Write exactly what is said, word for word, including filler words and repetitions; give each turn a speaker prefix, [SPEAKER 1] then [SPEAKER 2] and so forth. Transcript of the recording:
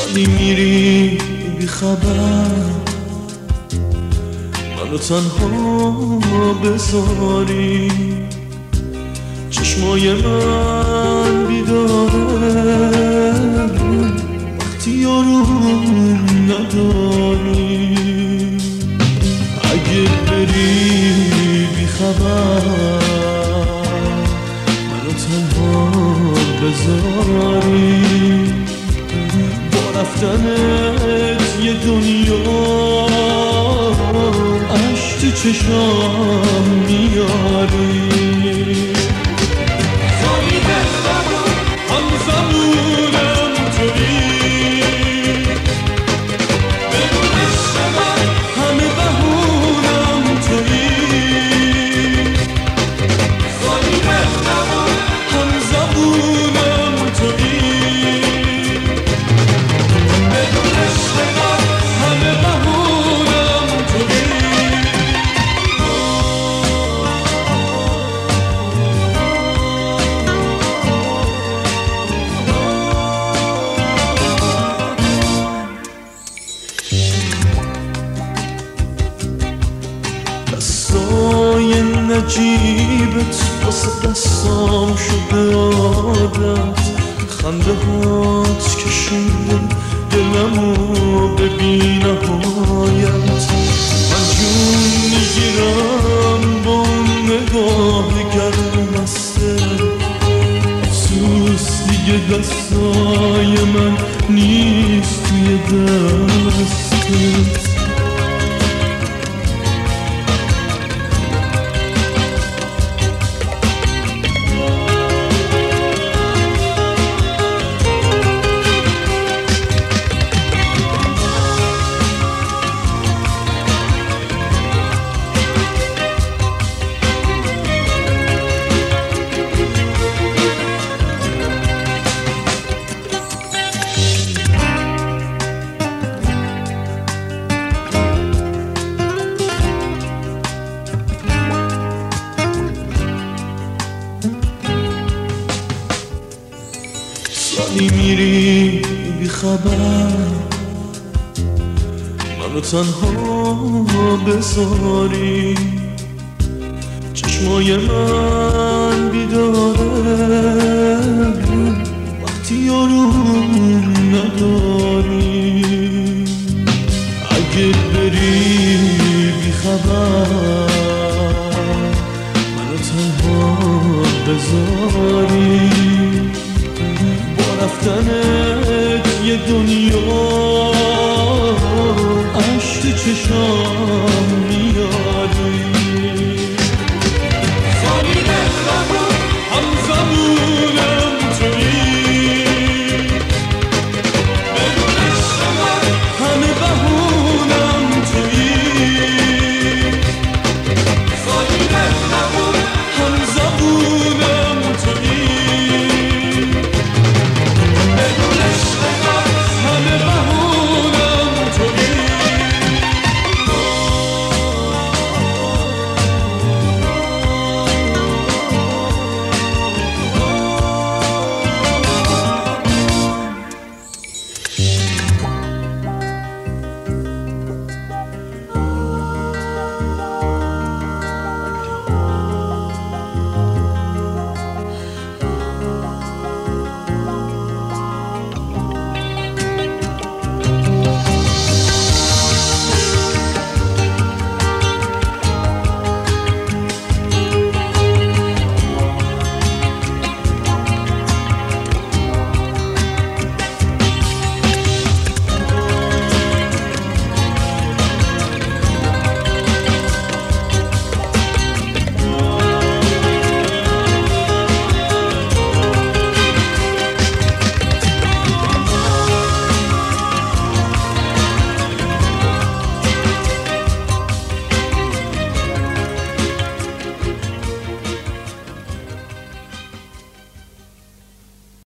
[SPEAKER 1] سالی میری بی خبر، منو تنها بذاری، چشمای من بیداره وقتی یارون نداری. اگه بری بی خبر، منو تنها بذاری، با رفتنت یه دنیا عشق تو چشام میاری. سالی بهترم هم زمونم توی، بدون عشق من همه بهونم توی. سالی بهترم هم زمونم توی، بدون عشق من همه بهونم توی. دستای نجیبت واسه دستام شده عادت، خنده هات کشونده دلمو به بی نهایت. من جون میگیرم با اون نگاه گرم مستت، افسوس دیگه دستای من نیست توی دستت. سالی میری بی خبر، منو تنها بذاری، چشمای من بیداره وقتی یارون نداری. اگه بری بی خبر، منو تنها بذاری، با رفتنت یه دنیا